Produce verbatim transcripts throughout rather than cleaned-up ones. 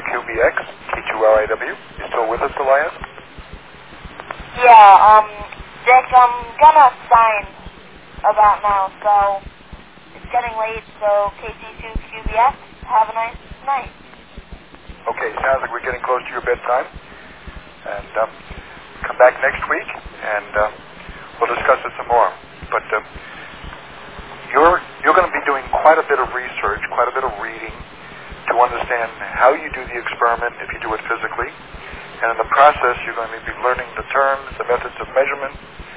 Q B X, K two R I W. You still with us, Elias? Yeah, um, Dick, I'm gonna sign about now, so it's getting late, so K T two Q B X, have a nice night. Okay, sounds like we're getting close to your bedtime. And um, come back next week, and uh, we'll discuss it some more. But uh, you're you're going to be doing quite a bit of research, quite a bit of reading to understand how you do the experiment if you do it physically. And in the process, you're going to be learning the terms, the methods of measurement,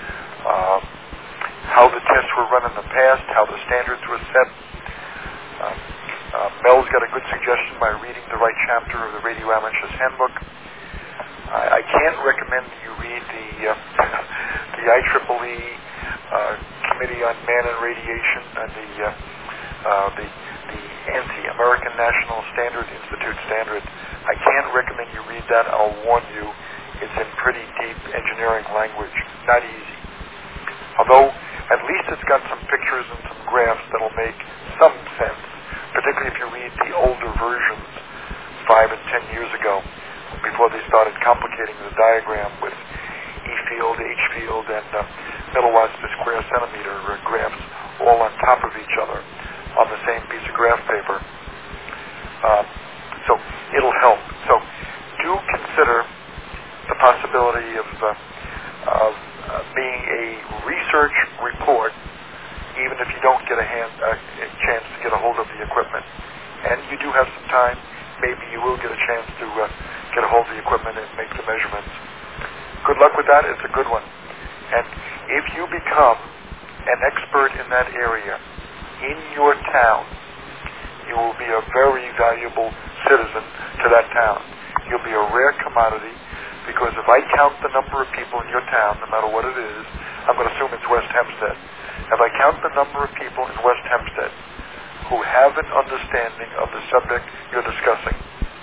uh, how the tests were run in the past, how the standards were set. Uh, uh, Mel's got a good suggestion by reading the right chapter of the Radio Amateurs Handbook. I, I can't recommend you read the uh, the I triple E uh, Committee on Man and Radiation and the uh, uh, the the Anti-American National Standard Institute standard. I can't recommend you read that. I'll warn you, it's in pretty deep engineering language. Not easy. Although, at least it's got some pictures and some graphs that'll make some sense, particularly if you read the older versions five and ten years ago, before they started complicating the diagram with E field, H field, and uh, milliwatts per square centimeter uh, graphs all on top of each other on the same piece of graph paper. Uh, so it'll help. So do consider the possibility of, uh, of uh, being a research report, even if you don't get a, hand, uh, a chance to get a hold of the equipment. And you do have some time. Maybe you will get a chance to uh, get a hold of the equipment and make the measurements. Good luck with that. It's a good one. And if you become an expert in that area in your town, you will be a very valuable citizen to that town. You'll be a rare commodity, because if I count the number of people in your town, no matter what it is, I'm going to assume it's West Hempstead. If I count the number of people in West Hempstead who have an understanding of the subject you're discussing,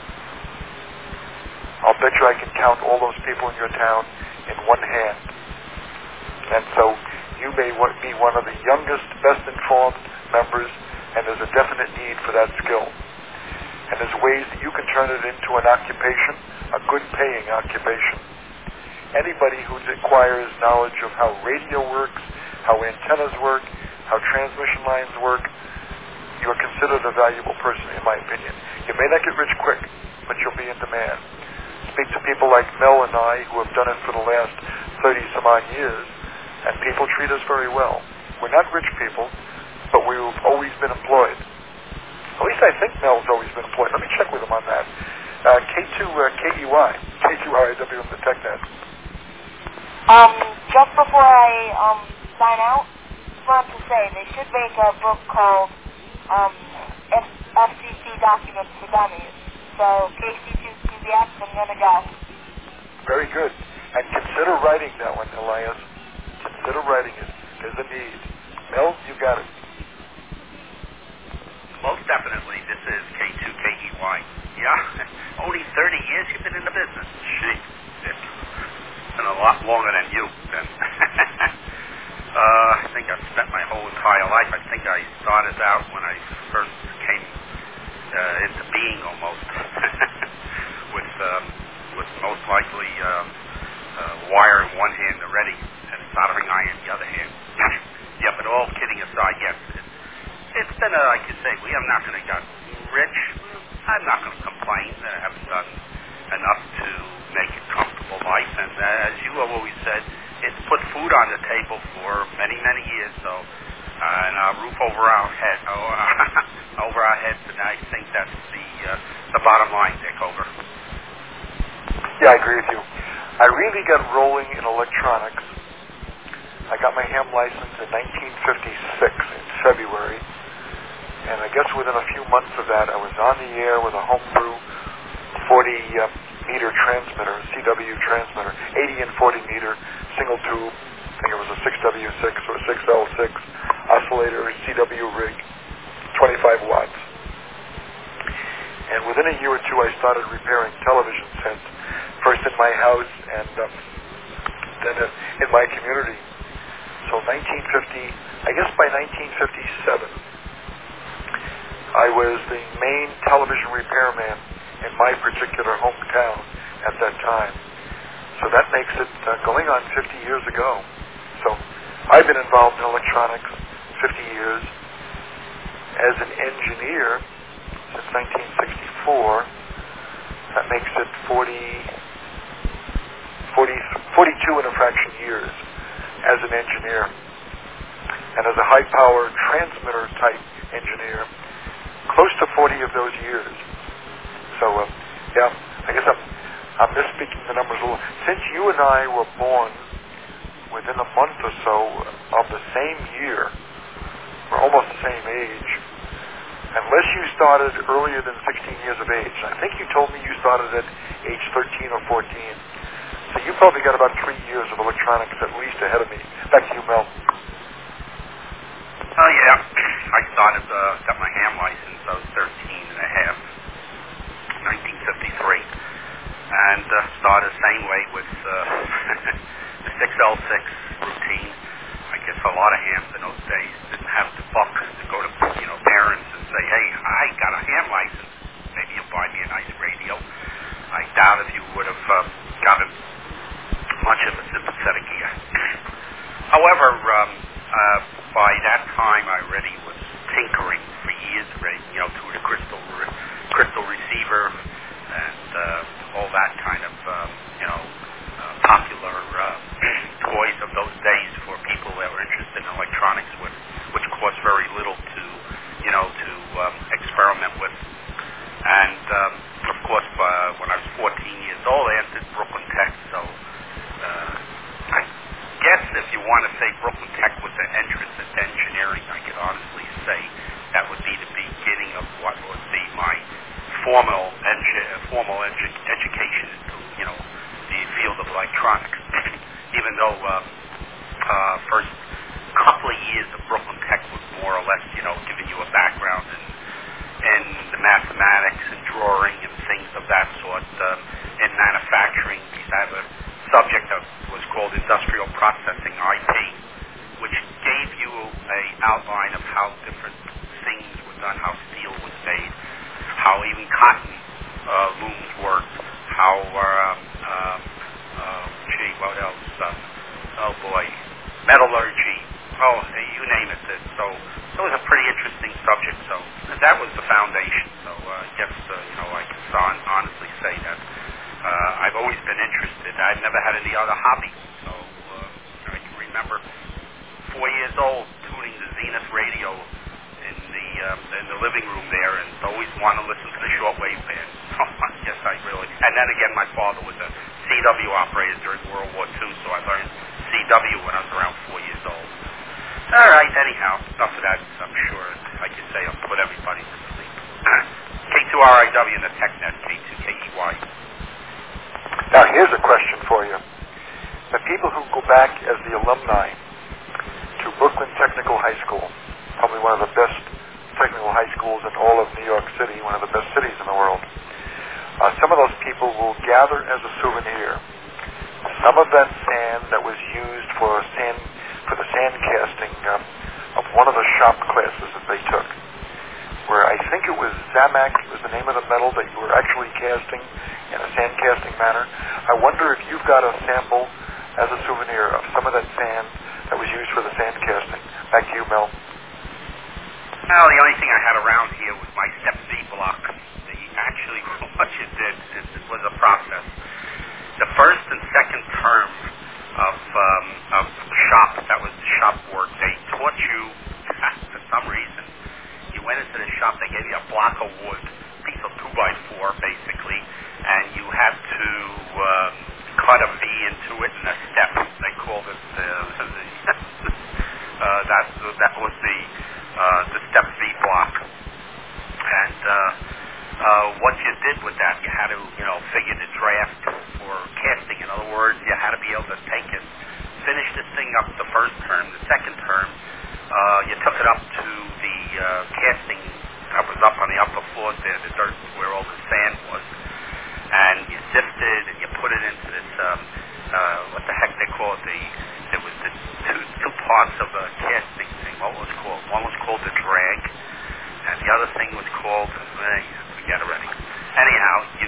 I'll bet you I can count all those people in your town in one hand. And so you may be one of the youngest, best informed members, and there's a definite need for that skill. And there's ways that you can turn it into an occupation, a good paying occupation. Anybody who acquires knowledge of how radio works, how antennas work, how transmission lines work, you are considered a valuable person, in my opinion. You may not get rich quick, but you'll be in demand. Speak to people like Mel and I, who have done it for the last thirty some odd years, and people treat us very well. We're not rich people, but we've always been employed. At least I think Mel's always been employed. Let me check with him on that. Uh, K two uh, K E Y, K two R I W on the TechNet. Um, just before I um sign out, just wanted to say they should make a book called um F C C Documents for Dummies. So K C two Q B X, I'm gonna go. Very good. And consider writing that one, Elias. Consider writing it. There's a need. Mel, you got it. Most definitely. This is K two K E Y. Yeah, only thirty years you've been in the business. Gee, it's been a lot longer than you then. uh, I think I've spent my whole entire life. I think I started out when I first came uh, into being almost with, um, with most likely um, uh, wire in one hand already and soldering iron in the other hand. Yeah, but all kidding aside, yes, it, it's been, a, like you say, we have not going to get rich. I'm not going to complain that I haven't done enough to make a comfortable life. And uh, as you have always said, it's put food on the table for many, many years. So, uh, and a roof over our head, oh, over our heads, and I think that's the uh, the bottom line, Dick. Over. Yeah, I agree with you. I really got rolling in electronics. I got my ham license in nineteen fifty-six in February, and I guess within a few months of that, I was on the air with a homebrew forty uh, meter transmitter, C W transmitter, eighty and forty meter, single tube. I think it was a six W six or six L six oscillator, C W rig, twenty-five watts. And within a year or two, I started repairing television sets, first in my house and um, then in my community. So nineteen fifty, I guess by nineteen fifty-seven, I was the main television repairman in my particular hometown at that time. So that makes it uh, going on fifty years ago. So I've been involved in electronics fifty years. As an engineer since nineteen sixty-four, that makes it forty, forty, forty-two and a fraction years as an engineer. And as a high-power transmitter type engineer, close to forty of those years. So, uh, yeah, I guess I'm, I'm misspeaking the numbers a little. Since you and I were born within a month or so of the same year, we're almost the same age, unless you started earlier than sixteen years of age. I think you told me you started at age thirteen or fourteen. So you probably got about three years of electronics at least ahead of me. Back to you, Mel. Oh, yeah. I started, uh, got my ham license. I was thirteen and a half, nineteen fifty-three. And uh, started the same way with uh, the six L six routine. I guess a lot of hams in those days didn't have the buck to go to, you know, parents and say, hey, I got a ham license. Maybe you'll buy me a nice radio. I doubt if you would have uh, gotten much of a sympathetic ear. However, um, uh, by that time, I already was tinkering for years, you know, through the crystal re- crystal receiver and uh, all that kind of, um, you know, uh, popular uh, toys of those days for people that were interested in electronics, which, which cost very little to, you know, to um, experiment with. And um, of course, uh, when I was fourteen years old, I entered Brooklyn Tech. So uh, I guess if you want to say Brooklyn Tech was an entrance into engineering, I could honestly say that would be the beginning of what would be my formal engi- formal edu- education into, you know, the field of electronics. Even though uh, uh, first couple of years of Brooklyn Tech was more or less, you know, giving you a background in, in the mathematics and drawing and things of that sort. Um, in manufacturing, we have a subject that was called industrial processing, I P, which gave you a outline of how different things were done, how steel was made, how even cotton uh, looms worked, how, uh, um, uh, gee, what else? Uh, oh boy, metallurgy. Oh, you name it. So it was a pretty interesting subject. So that was the foundation. So uh, I guess uh, you know I can honestly say that uh, I've always been interested. I've never had any other hobby. So uh, I can remember four years old tuning the Zenith radio in the uh, in the living room there, and always want to listen to the shortwave band. I guess I really. And then again, my father was a C W operator during World War Two, so I learned C W when I was around four years old. All right, anyhow, enough of that. I'm sure, like you say, I'll put everybody to sleep. K two R I W in the TechNet, K two K E Y. Now, here's a question for you. The people who go back as the alumni to Brooklyn Technical High School, probably one of the best technical high schools in all of New York City, one of the best cities in the world, uh, some of those people will gather as a souvenir some of that sand that was used for sand for the sand casting um, of one of the shop classes that they took, where I think it was Zamac was the name of the metal that you were actually casting in a sand casting manner. I wonder if you've got a sample as a souvenir of some of that sand that was used for the sand casting. Back to you, Mel. Well, the only thing I had around here was my step V block. The, actually, what you did is, it was a process. The first and second term of um, of the shop, that was the shop work, they taught you, for some reason, you went into the shop, they gave you a block of wood, piece of two by four basically, and you had to um, cut a V into it and a step. They called it the, the uh, that that was the uh, the step V block. And uh, uh, what you did with that, you had to you know figure the draft for casting. In other words, you had to be able to take it, finish this thing up the first term. The second term, uh, you took it up to the uh, casting that was up on the upper floor there, the dirt where all the sand was, and you sifted and you put it into this um, uh, what the heck they call it, the there was the two two parts of a casting thing. What was it called? One was called the drag, and the other thing was called, eh, forget already. Anyhow, you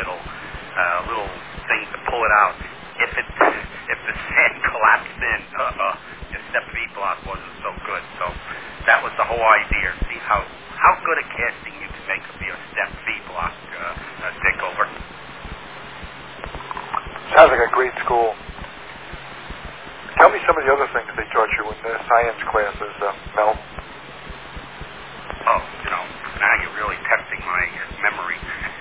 middle, uh, little thing to pull it out. If it if the sand collapsed in, uh-uh, your step V block wasn't so good. So that was the whole idea. See how how good a casting you can make of your step V block, uh, uh, Dick, over. Sounds like a great school. Tell me some of the other things they taught you in the science classes, uh, Mel. Oh, you know, now you're really testing my memory.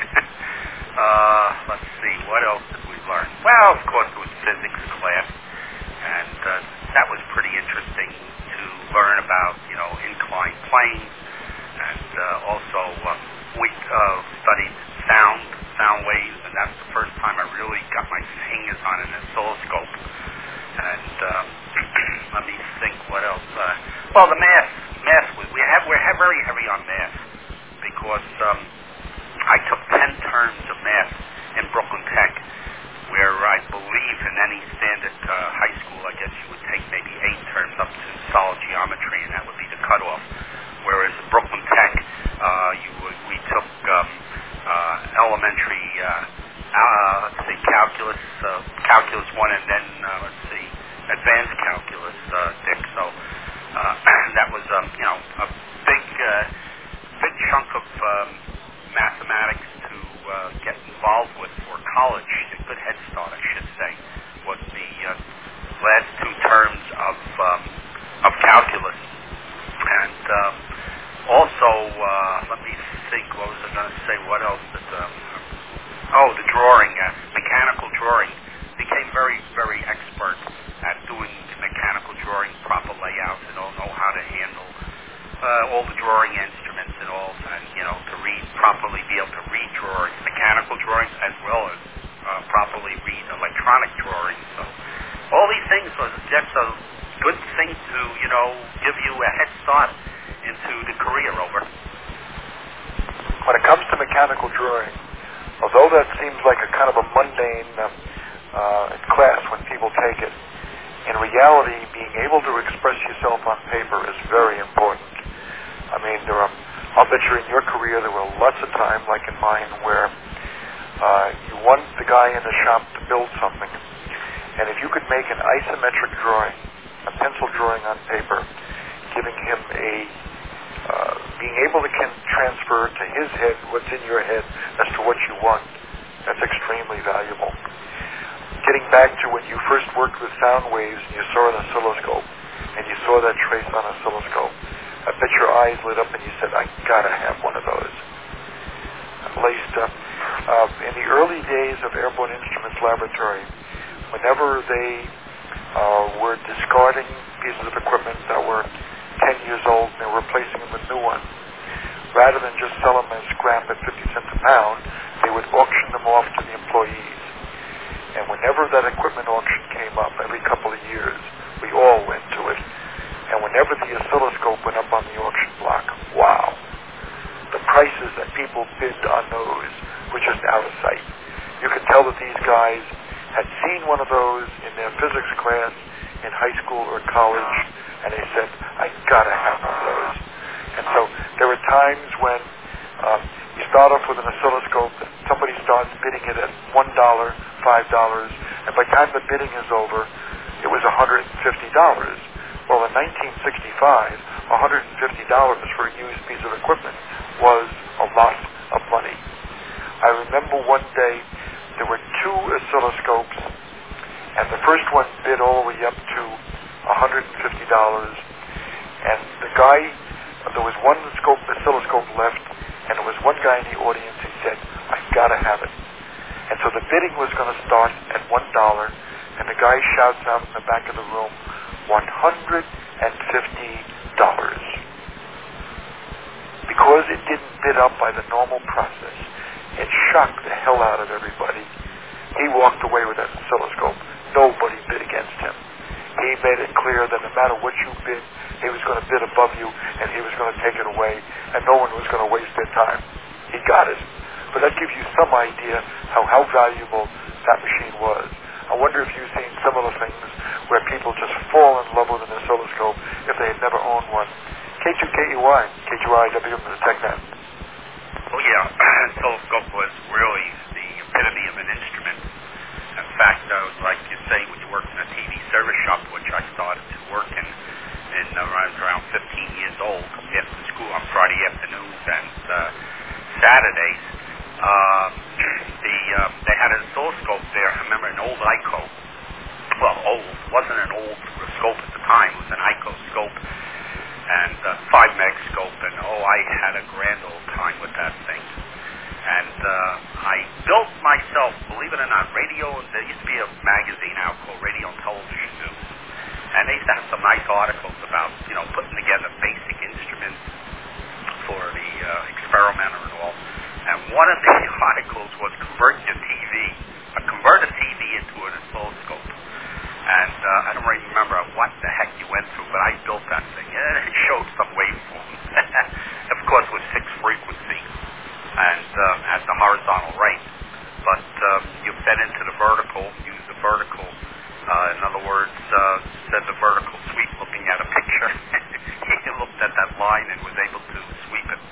uh, let's see, what else did we learn? Well, of course, it was physics class, and uh, that was pretty interesting to learn about, you know, inclined planes, and uh, also uh, we uh, studied sound, sound waves, and that's the first time I really got my fingers on an oscilloscope. And um, let me think, what else? Uh, well, the math, math. We, we have we're have very heavy on math because um, I took ten terms of math in Brooklyn Tech, where I believe in any standard uh, high school, I guess you would take maybe eight terms up to solid geometry, and that would be the cutoff. Whereas at Brooklyn Tech, uh, you would, we took um, uh, elementary. Uh, Uh, let's see, calculus, uh, calculus one, and then uh, let's see, advanced calculus, uh, Dick. So uh, that was, um, you know, a big, uh, big chunk of um, mathematics to uh, get involved with for college. A good head start, I should say, was the uh, last two terms of um, of calculus, and um, also uh, let me think. What was I going to say? What else did? Um, Oh, the drawing, uh, mechanical drawing. Became very, very expert at doing mechanical drawing, proper layouts, and all know how to handle uh, all the drawing instruments and all, and you know, to read properly, be able to read drawings, mechanical drawings, as well as uh, properly read electronic drawings. So all these things was just a good thing to, you know, give you a head start into the career over. When it comes to mechanical drawing, although that seems like a kind of a mundane uh, uh, class when people take it, in reality, being able to express yourself on paper is very important. I mean, there are, I'll bet you in your career there were lots of time, like in mine, where uh, you want the guy in the shop to build something, and if you could make an isometric drawing, a pencil drawing on paper, giving him a Uh, being able to can transfer to his head what's in your head as to what you want, that's extremely valuable. Getting back to when you first worked with sound waves and you saw an oscilloscope, and you saw that trace on an oscilloscope, I bet your eyes lit up and you said, I gotta have one of those. At least uh, uh, in the early days of Airborne Instruments Laboratory, whenever they uh, were discarding pieces of equipment that were ten years old and they were replacing them with new ones, rather than just sell them as scrap at fifty cents a pound, they would auction them off to the employees. And whenever that equipment auction came up, every couple of years, we all went to it. And whenever the oscilloscope went up on the auction block, wow, the prices that people bid on those were just out of sight. You could tell that these guys had seen one of those in their physics class in high school or college, and they said, I gotta have one of those. And so there were times when um, you start off with an oscilloscope, and somebody starts bidding it at one dollar, five dollars, and by the time the bidding is over, it was one hundred fifty dollars. Well, in nineteen sixty-five, one hundred fifty dollars for a used piece of equipment was a lot of money. I remember one day there were two oscilloscopes, and the first one bid all the way up to one hundred fifty dollars, and the guy, there was one scope, oscilloscope left, and there was one guy in the audience who said, I've got to have it. And so the bidding was going to start at one dollar, and the guy shouts out in the back of the room, one hundred fifty dollars. Because it didn't bid up by the normal process, it shocked the hell out of everybody. He walked away with that oscilloscope. Nobody bid against him. He made it clear that no matter what you bid, he was going to bid above you, and he was going to take it away, and no one was going to waste their time. He got it. But that gives you some idea how, how valuable that machine was. I wonder if you've seen similar things where people just fall in love with an oscilloscope if they had never owned one. K two K E Y, K two I W from the TechNet. Oh yeah, oscilloscope was really the Saturdays, uh, the uh, they had an oscilloscope there. I remember an old I C O. Well, old wasn't an old scope at the time. It was an I C O scope, and uh, five meg scope. And oh, I had a grand old time with that thing. And uh, I built myself, believe it or not, radio. There used to be a magazine out called Radio and Television News, and they used to have some nice articles about, you know, putting together basic instruments for the uh, experimenter and all. And one of the articles was convert your T V, uh, convert a T V into an oscilloscope. And uh, I don't really remember what the heck you went through, but I built that thing. And it showed some waveforms. Of course, it was fixed frequency and uh, at the horizontal rate. But um, you fed into the vertical, use the vertical. Uh, in other words, uh, said the vertical sweep looking at a picture. He looked at that line and was able to sweep it.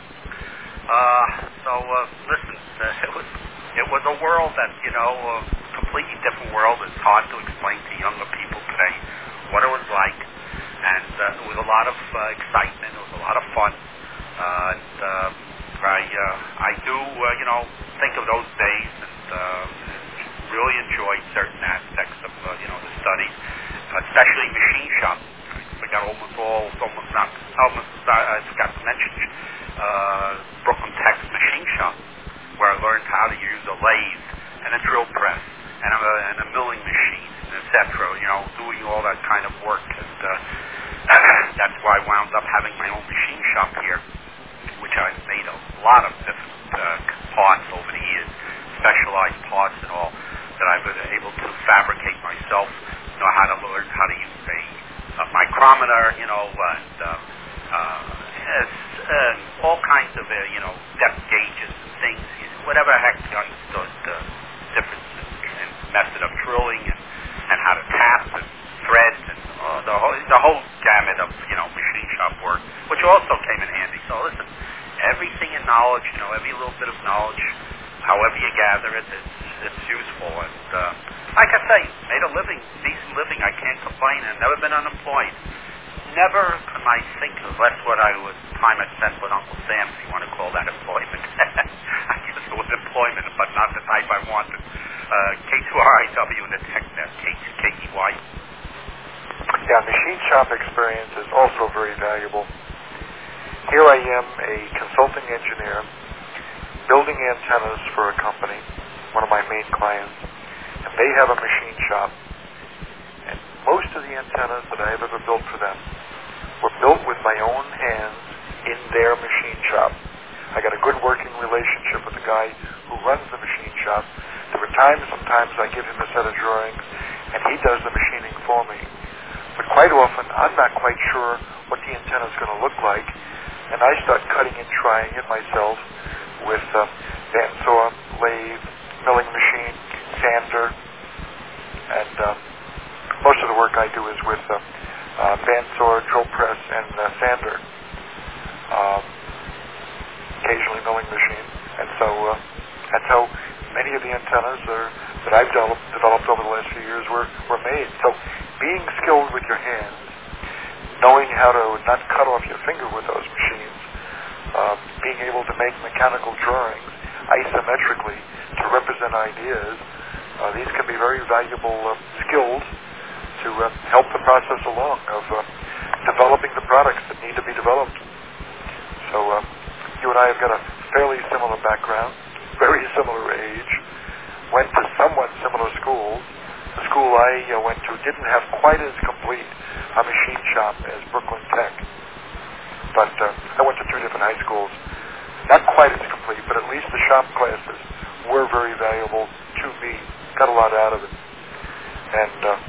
Uh, so uh, listen, uh, it was it was a world that, you know, a completely different world. It's hard to explain to younger people today what it was like, and uh, there was a lot of uh, excitement. It was a lot of fun. Uh, and uh, I uh, I do uh, you know think of those days and uh, really enjoyed certain aspects of uh, you know the studies, especially machine shop. I got almost all almost not almost I forgot to mention uh, Brooklyn Tech's machine shop, where I learned how to use a lathe and a drill press and a, and a milling machine, et cetera. You know, doing all that kind of work, and uh, that's why I wound up having my own machine shop here, which I've made a lot of different uh, parts over the years, specialized parts and all, that I've been able to fabricate myself, know how to learn how to use a, a micrometer, you know, and uh, uh, yes, uh, all kinds of, uh, you know, depth gauges and things, whatever the heck you understood the difference in, in method of drilling and, and how to tap and thread and uh, the, whole, the whole gamut of, you know, machine shop work, which also came in handy. So listen, everything in knowledge, you know, every little bit of knowledge, however you gather it, it's, it's useful. And uh, like I say, made a living, decent living. I can't complain. I've never been unemployed. Never can I think of less what I was time I spent with Uncle Sam, if you want to call that employment. I guess it was employment, but not the type I wanted. Uh, K two R I W and the TechNet, K two K E Y. Yeah, machine shop experience is also very valuable. Here I am, a consulting engineer, building antennas for a company, one of my main clients, and they have a machine shop. And most of the antennas that I have ever built for them were built with my own hands in their machine shop. I got a good working relationship with the guy who runs the machine shop. There were times, sometimes I give him a set of drawings, and he does the machining for me. But quite often, I'm not quite sure what the antenna is going to look like, and I start cutting and trying it myself with uh, bandsaw, lathe, milling machine, sander, and uh, most of the work I do is with uh, uh, bandsaw, drill press, and uh, sander. Um, occasionally milling machine, and so uh, that's how many of the antennas are, that I've developed, developed over the last few years were, were made. So being skilled with your hands, knowing how to not cut off your finger with those machines, uh, being able to make mechanical drawings isometrically to represent ideas, uh, these can be very valuable uh, skills to uh, help the process along of uh, developing the products that need to be developed. So uh, you and I have got a fairly similar background, very similar age, went to somewhat similar schools. The school I uh, went to didn't have quite as complete a machine shop as Brooklyn Tech. But uh, I went to two different high schools. Not quite as complete, but at least the shop classes were very valuable to me. Got a lot out of it. And uh,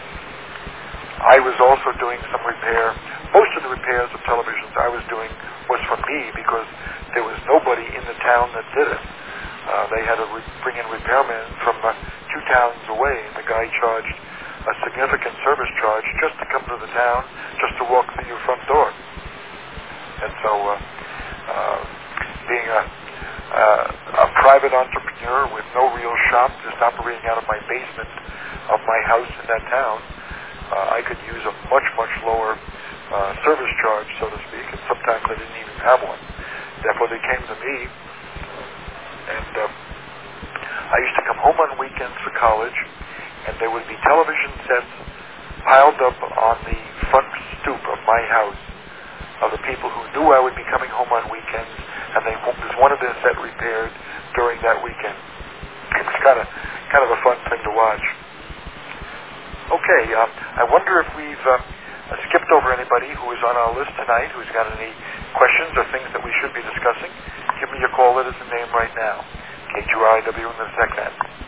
I was also doing some repair. Most of the repairs of televisions I was doing was for me because there was nobody in the town that did it. Uh, they had to re- bring in repairmen from uh, two towns away, and the guy charged a significant service charge just to come to the town, just to walk through your front door. And so uh, uh, being a, uh, a private entrepreneur with no real shop, just operating out of my basement of my house in that town, uh, I could use a much, much lower uh, service charge, so to speak, and sometimes I didn't even have one. Therefore, they came to me And um, I used to come home on weekends for college, and there would be television sets piled up on the front stoop of my house of the people who knew I would be coming home on weekends, and they just wanted their set repaired during that weekend. It was kind of kind of a fun thing to watch. Okay, uh, I wonder if we've uh, skipped over anybody who is on our list tonight who's got any questions or things that we should be discussing. Give me your call letters and name right now. K Q R I W in the SecNet.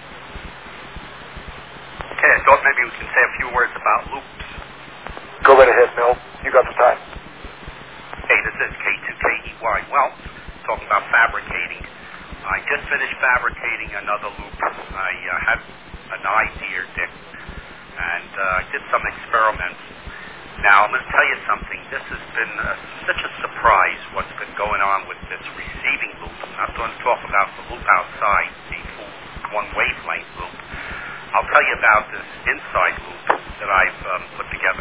Okay, I thought maybe we can say a few words about loops. Go right ahead, Mill. You got the time. Hey, this is K two K E Y. Well, talking about fabricating, I just finished fabricating another loop. I uh, had an idea, Dick, and uh, I did some experiments. Now, I'm going to tell you something. This has been uh, such a surprise what's been going on with this receiving loop. I'm not going to talk about the loop outside, the full one wavelength loop. I'll tell you about this inside loop that I've um, put together.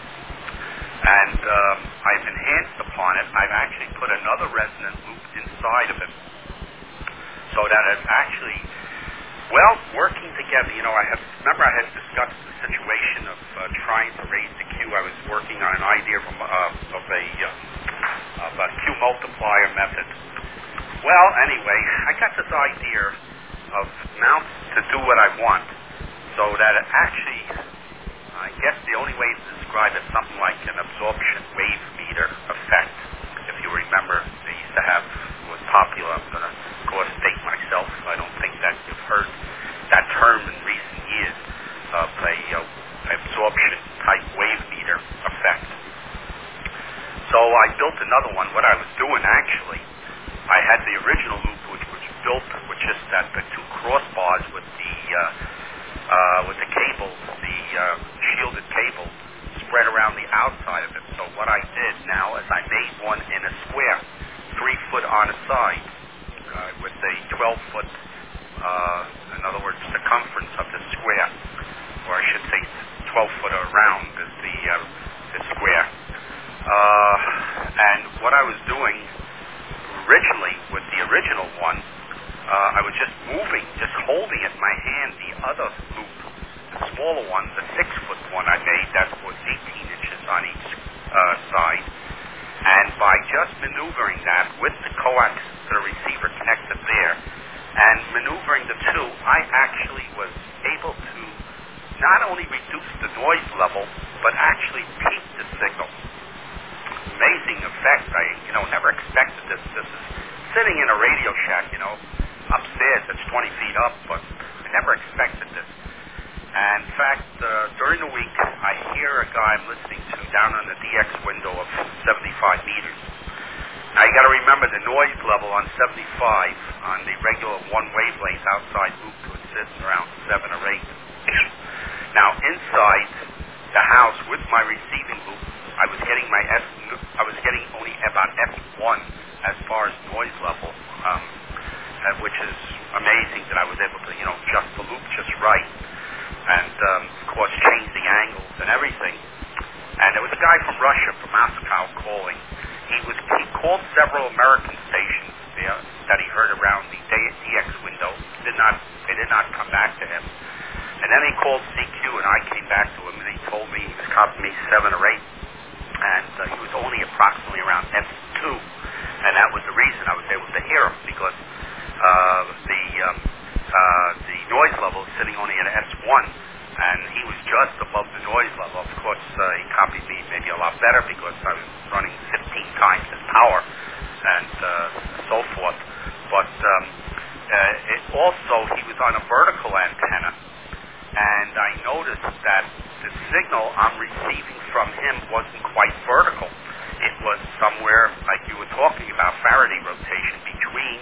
And um, I've enhanced upon it. I've actually put another resonant loop inside of it so that it actually, well, working together. You know, I have, remember I had discussed the situation of uh, trying to raise the Q. I was working on an idea from, uh, of a uh, of a Q multiplier method. Well, anyway, I got this idea of mounts to do what I want, so that it actually, I guess the only way to describe it, something like an absorption wave meter effect. If you remember, they used to have, it was popular, I'm going to of course state myself, I don't think that you've heard that term in recent years, of a uh, absorption type wave meter effect. So I built another one. What I was doing actually, I had the original loop which was built with just that, the two crossbars with the uh, uh, with the cable, the uh, shielded cable spread around the outside of it. So what I did now is I made one in a square, three foot on a side, uh, with a twelve foot, uh, in other words, circumference of the square, or I should say twelve foot around is the, uh, the square. Uh, and what I was doing originally with the original one, uh, I was just moving, just holding it in my hand, the other loop, the smaller one, the six foot one I made, that was eighteen inches on each uh, side. And by just maneuvering that with the coax to the receiver connected there, and maneuvering the two, I actually was able to not only reduce the noise level, but actually peak the signal. Amazing effect. I, you know, never expected this. This is sitting in a Radio Shack, you know, upstairs. It's twenty feet up, but I never expected this. And in fact, uh, during the week, I hear a guy I'm listening to down on the D X window of seventy-five meters. Now, you got to remember the noise level on seventy-five on the regular one wavelength outside loop would sit around seven or eight. Now, inside the house with my receiving loop, I was getting my F, I was getting only about F one as far as noise level, um, uh, which is amazing that I was able to, you know, adjust the loop just right, and um, of course change the angles and everything. And there was a guy from Russia, from Moscow, calling. He was he called several American stations there that he heard around the D X window. Did not they did not come back to him. And then he called C Q, and I came back to him, and he told me he was copying me seven or eight, and uh, he was only approximately around F two, and that was the reason I was able to hear him, because uh, the um, uh, the noise level is sitting only at S one, and he was just above the noise level. Of course, uh, he copied me maybe a lot better because I was running fifteen times his power, and uh, so forth. But um, uh, it also, he was on a vertical antenna, and I noticed that the signal I'm receiving from him wasn't quite vertical. It was somewhere, like you were talking about, Faraday rotation, between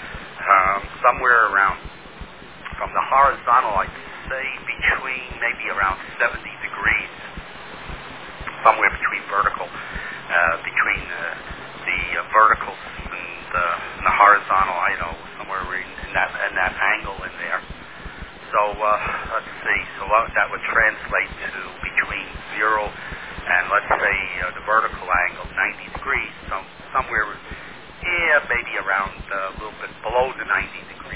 um, somewhere around, from the horizontal, I'd say between maybe around seventy degrees, somewhere between vertical, uh, between uh, the uh, vertical and, uh, and the horizontal, I know, somewhere in, in that in that angle in there. So uh, let's see. So that would translate to between zero and, let's say, uh, the vertical angle, ninety degrees. So somewhere, yeah, maybe around uh, a little bit below the ninety degrees.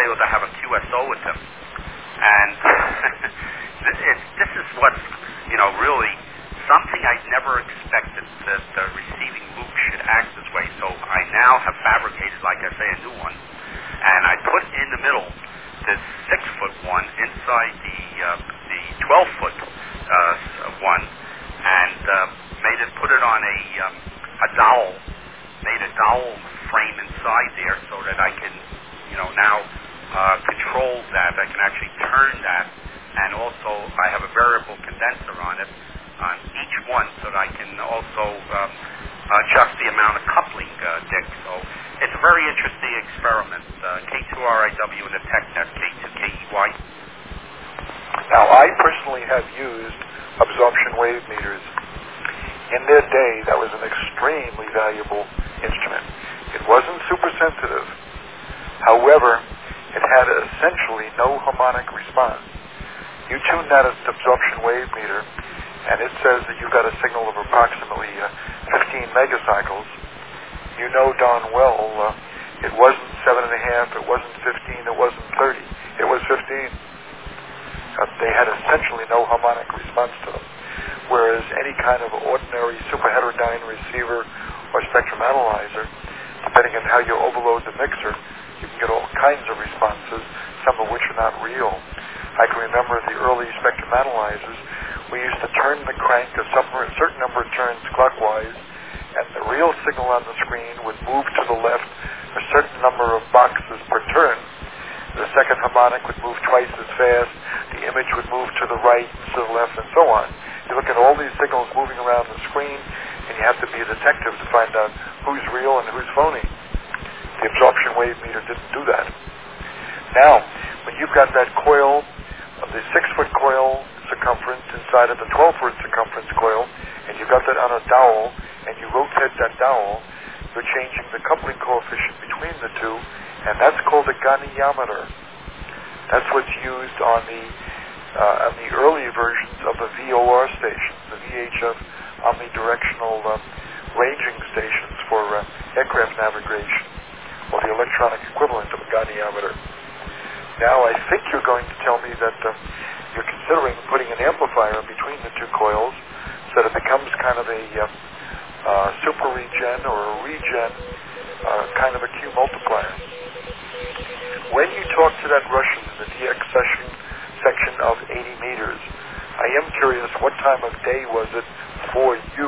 able to have a Q S O with them. And this, is, this is what, you know, really something I never expected, that the receiving loop should act this way. So I now have fabricated, like I say, a new one. And I put in the middle this six-foot one inside the uh, the twelve-foot uh, one, and uh, made it, put it on a, um, a dowel, made a dowel frame inside there so that I can, you know, now uh, control that. I can actually turn that, and also I have a variable condenser on it, on each one, so that I can also um, adjust the amount of coupling uh, dick. So it's a very interesting experiment. Uh, K two R I W and the TechNet, K two K E Y. Now, I personally have used absorption wave meters. In their day, that was an extremely valuable instrument. It wasn't super sensitive. However, it had essentially no harmonic response. You tune that absorption wave meter, and it says that you've got a signal of approximately uh, fifteen megacycles. You know darn well uh, it wasn't seven and a half, it wasn't fifteen, it wasn't thirty. It was fifteen. Uh, they had essentially no harmonic response to them. Whereas any kind of ordinary superheterodyne receiver or spectrum analyzer, depending on how you overload the mixer, you can get all kinds of responses, some of which are not real. I can remember the early spectrum analyzers. We used to turn the crank a certain number of turns clockwise, and the real signal on the screen would move to the left a certain number of boxes per turn. The second harmonic would move twice as fast. The image would move to the right, to the left, and so on. You look at all these signals moving around the screen, and you have to be a detective to find out who's real and who's phony. The absorption wave meter didn't do that. Now, when you've got that coil, the six-foot coil circumference inside of the twelve-foot circumference coil, and you've got that on a dowel, and you rotate that dowel, you're changing the coupling coefficient between the two, and that's called a goniometer. That's what's used on the uh, on the early versions of the V O R stations, the V H F omnidirectional uh, ranging stations for uh, aircraft navigation, or the electronic equivalent of a goniometer. Now, I think you're going to tell me that uh, you're considering putting an amplifier between the two coils so that it becomes kind of a uh, uh, super regen or a regen uh, kind of a Q multiplier. When you talk to that Russian in the D X session, section of eighty meters, I am curious, what time of day was it for you?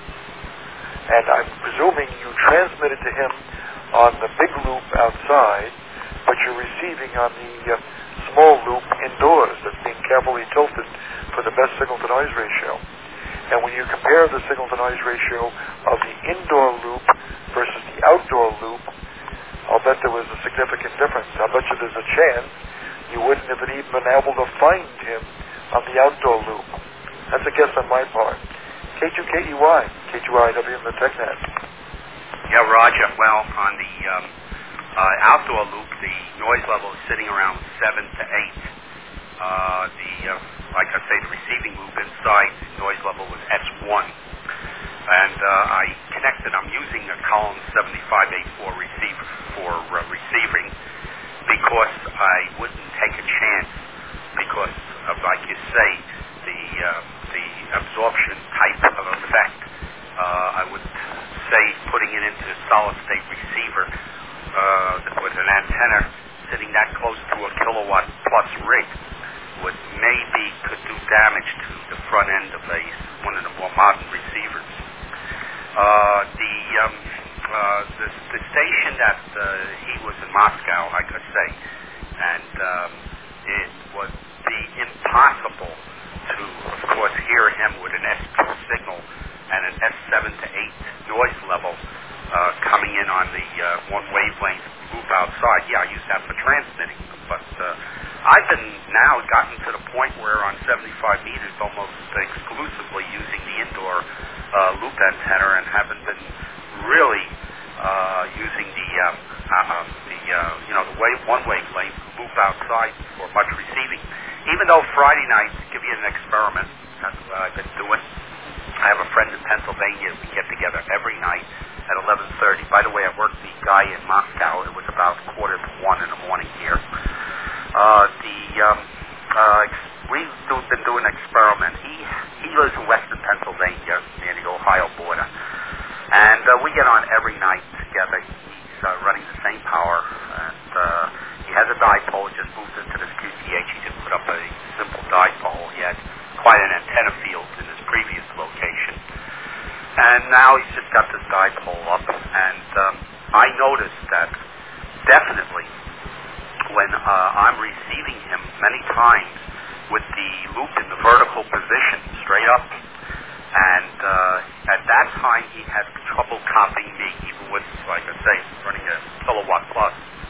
And I'm presuming you transmitted to him on the big loop outside, but you're receiving on the uh, small loop indoors that's being carefully tilted for the best signal-to-noise ratio. And when you compare the signal-to-noise ratio of the indoor loop versus the outdoor loop, I'll bet there was a significant difference. I'll bet you there's a chance you wouldn't have even been able to find him on the outdoor loop. That's a guess on my part. K two K E Y, K two R I W and the TechNet. Yeah, Roger. Well, on the um, uh, outdoor loop, the noise level is sitting around seven to eight. Uh, the uh, like I say, the receiving loop inside, the noise level was S one. And uh, I connected, I'm using a column seventy-five eighty-four receiver for uh, receiving because I wouldn't take a chance because of, like you say, the uh, the absorption type of effect. Uh, I would say putting it into a solid-state receiver uh, with an antenna sitting that close to a kilowatt plus rig would maybe could do damage to the front end of a one of the more modern receivers. Uh, the, um, uh, the the station that uh, he was in Moscow, like I say, and um, it would be impossible to, of course, hear him with an S two signal and an S seven to eight noise level uh, coming in on the uh, one wavelength loop outside. Yeah, I use that for transmitting, but uh, I've been now gotten to the point where on seventy-five meters almost exclusively using the indoor uh, loop antenna and haven't been really uh, using the um, uh, the uh, you know the wave one wavelength loop outside for much receiving. Even though Friday night, to give you an experiment, that's what I've been doing. I have a friend in Pennsylvania. We get together every night at eleven thirty. By the way, I worked the guy in Moscow. It was about quarter to one in the morning here. Uh, the um, uh, ex- we've do, been doing an experiment. He he lives in Western Pennsylvania near the Ohio border, and uh, we get on every night together. He's uh, running the same power, and uh, he has a dipole. Just moved into this Q T H. He just put up a simple dipole. He had quite an antenna field in his previous location, and now he's just got this dipole up. And um, I noticed that definitely when uh, I'm receiving him many times with the loop in the vertical position, straight up, and uh, at that time he had trouble copying me, even with, like I say, running a kilowatt plus.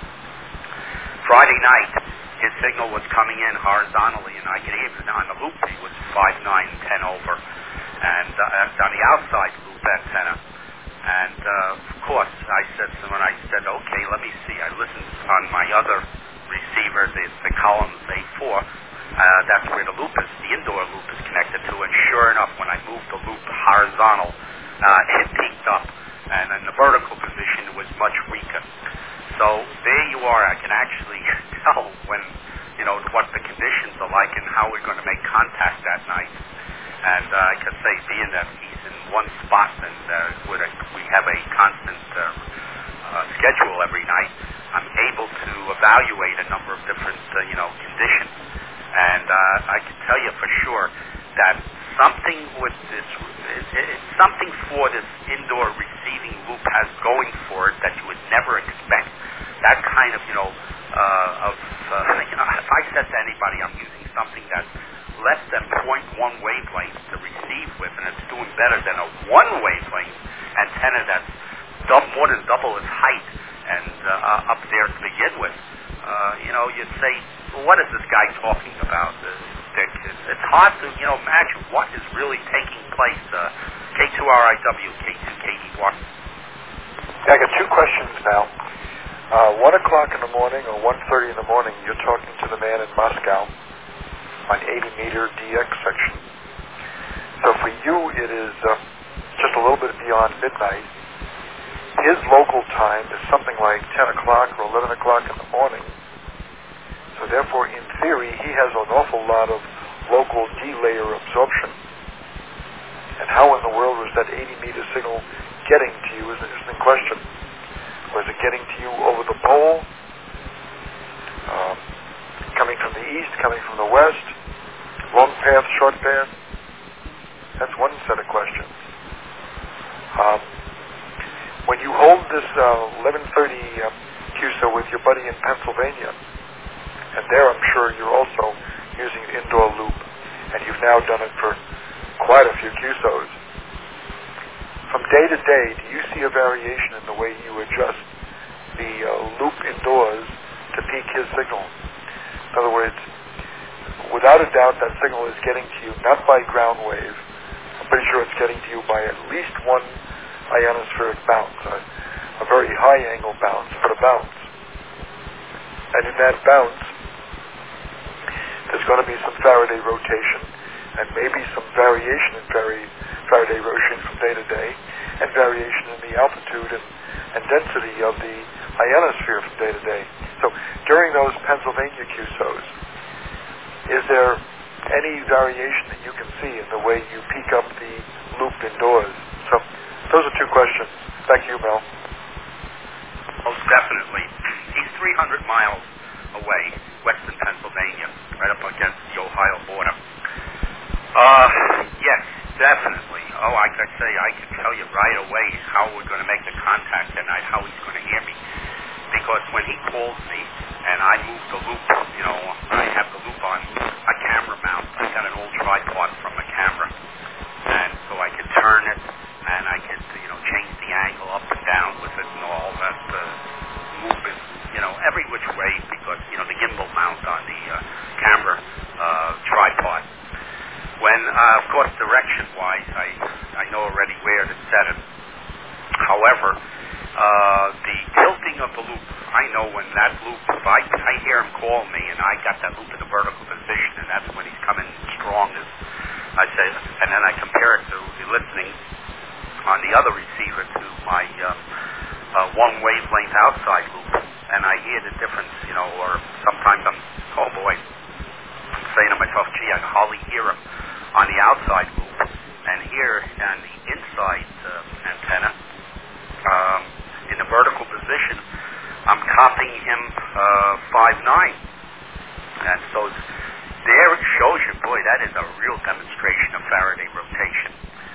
Friday night, his signal was coming in horizontally, and I could even, on the loop, he was five, nine, ten over, and uh, on the outside loop antenna. And uh, of course, I said, so when I said, okay, let me see, I listened on my other receiver, the, the Collins A four, uh, that's where the loop is, the indoor loop is connected to, and sure enough, when I moved the loop horizontal, uh, it peaked up, and in the vertical position it was much weaker. So there you are, I can actually tell when, you know, what the conditions are like and how we're going to make contact that night. And uh, I could say, being that he's in one spot and uh, with a, we have a constant uh, uh, schedule every night, I'm able to evaluate a number of different, uh, you know, conditions. And uh, I can tell you for sure that something with this, it, it, something for this indoor receiving loop has going for it that you would never expect. That kind of, you know, uh, of, uh, you know, if I said to anybody I'm using something that's less than zero point one wavelength to receive with, and it's doing better than a one wavelength antenna that's dub- more than double its height and uh, up there to begin with, uh, you know, you'd say, well, what is this guy talking about? Uh, Dick? It's hard to, you know, imagine what is really taking place. Uh, K two R I W, K two K E Y. Yeah, I got two questions now. Uh, one o'clock in the morning or one thirty in the morning, you're talking to the man in Moscow on eighty meter D X section. So for you, it is uh, just a little bit beyond midnight. His local time is something like ten o'clock or eleven o'clock in the morning. So therefore, in theory, he has an awful lot of local D-layer absorption. And how in the world was that eighty meter signal getting to you is an interesting question. Was it getting to you over the pole? Um, coming from the east, coming from the west? Long path, short path? That's one set of questions. Um, when you hold this uh, eleven thirty uh, Q S O with your buddy in Pennsylvania, and there I'm sure you're also using an indoor loop, and you've now done it for quite a few Q S Os. From day to day, do you see a variation in the way you adjust the uh, loop indoors to peak his signal? In other words, without a doubt, that signal is getting to you not by ground wave. I'm pretty sure it's getting to you by at least one ionospheric bounce, a, a very high angle bounce, but a bounce. And in that bounce, there's going to be some Faraday rotation, and maybe some variation in Faraday rotation from day to day, and variation in the altitude and, and density of the ionosphere from day to day. So during those Pennsylvania Q S Os, is there any variation that you can see in the way you peak up the loop indoors? So those are two questions. Back to you, Mel. Most definitely. He's three hundred miles away, western Pennsylvania, right up against the Ohio border. Uh, yes, definitely. Oh, I could say, I can tell you right away how we're going to make the contact that night, how he's going to hear me. Because when he calls me and I move the loop, you know, I have the loop on a camera mount. I got an old tripod from a camera. And so I could turn it and I could, you know, change the angle up and down with it and all that, uh, move it, you know, every which way because, you know, the gimbal mount on the uh, camera uh, tripod. When, uh, of course, direction-wise, I, I know already where to set it. However, uh, the tilting of the loop, I know when that loop, if I, I hear him call me and I got that loop in the vertical position and that's when he's coming strongest, I say, and then I compare it to the listening on the other receiver to my uh, uh, one wavelength outside loop, and I hear the difference, you know, or sometimes I'm oh boy, I'm saying to myself, gee, I can hardly hear him on the outside loop. And here on the inside uh, antenna, um, in the vertical position, I'm copying him uh, five nine. And so there it shows you, boy, that is a real demonstration of Faraday rotation.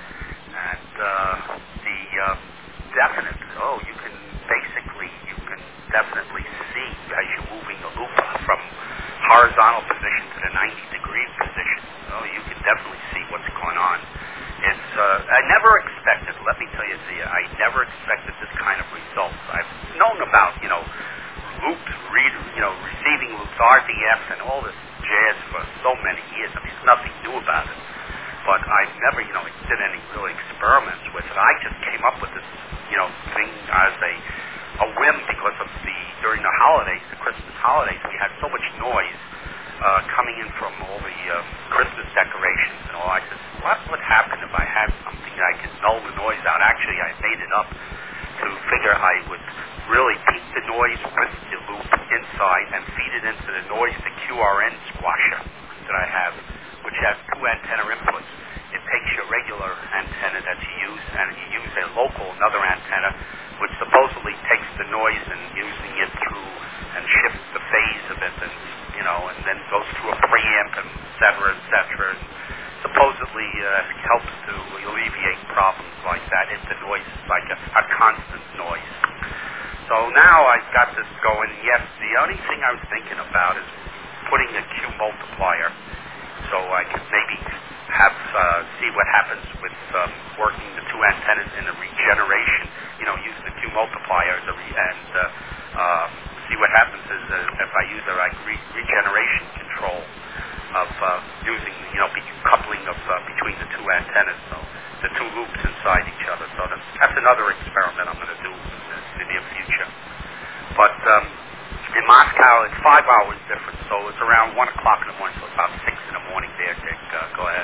And uh, the uh, definite, oh, you can basically, you can definitely see as you're moving the loop from horizontal position to the ninety degree position. Oh, you can definitely see what's going on. It's, uh, I never expected, let me tell you, Zia, I never expected this kind of results. I've known about, you know, loops, read, you know, receiving loops, R D Fs, and all this jazz for so many years. I mean, there's nothing new about it. But I've never, you know, did any real experiments with it. I just came up with this, you know, thing as a, a whim because of the, during the holidays, the Christmas holidays, we had so much noise uh, coming in from all the uh, Christmas decorations and all. I said, what would happen if I had something that I could null the noise out? Actually, I made it up to figure I would really peak the noise with the loop inside and feed it into the noise, the Q R N squasher that I have, which has two antenna inputs. It takes your regular antenna that you use, and you use a local, another antenna, which supposedly takes the noise and using it through and shifts the phase of it, and you know, and then goes through a preamp, and et cetera, et cetera. And supposedly uh, helps to alleviate problems like that if the noise is like a, a constant noise. So now I've got this going. Yes, the only thing I was thinking about is putting a Q multiplier, so I could maybe have uh, see what happens with um, working the two antennas in a regeneration. You know, use the Q multiplier as a re- and uh, uh, see what happens is uh, if I use a like re- regeneration control of uh, using, you know, be- coupling of uh, between the two antennas, so the two loops inside each other. So that's, that's another experiment I'm going to do in the near future. But um, in Moscow, it's five hours difference, so it's around one o'clock in the morning, so it's about six in the morning there, Dick. Uh, go ahead.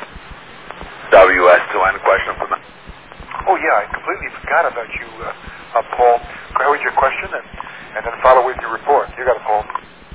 W S two, any question from that? Oh, yeah, I completely forgot about you, uh, uh, Paul. Go ahead with your question and, and then follow with your report. You got it, Paul.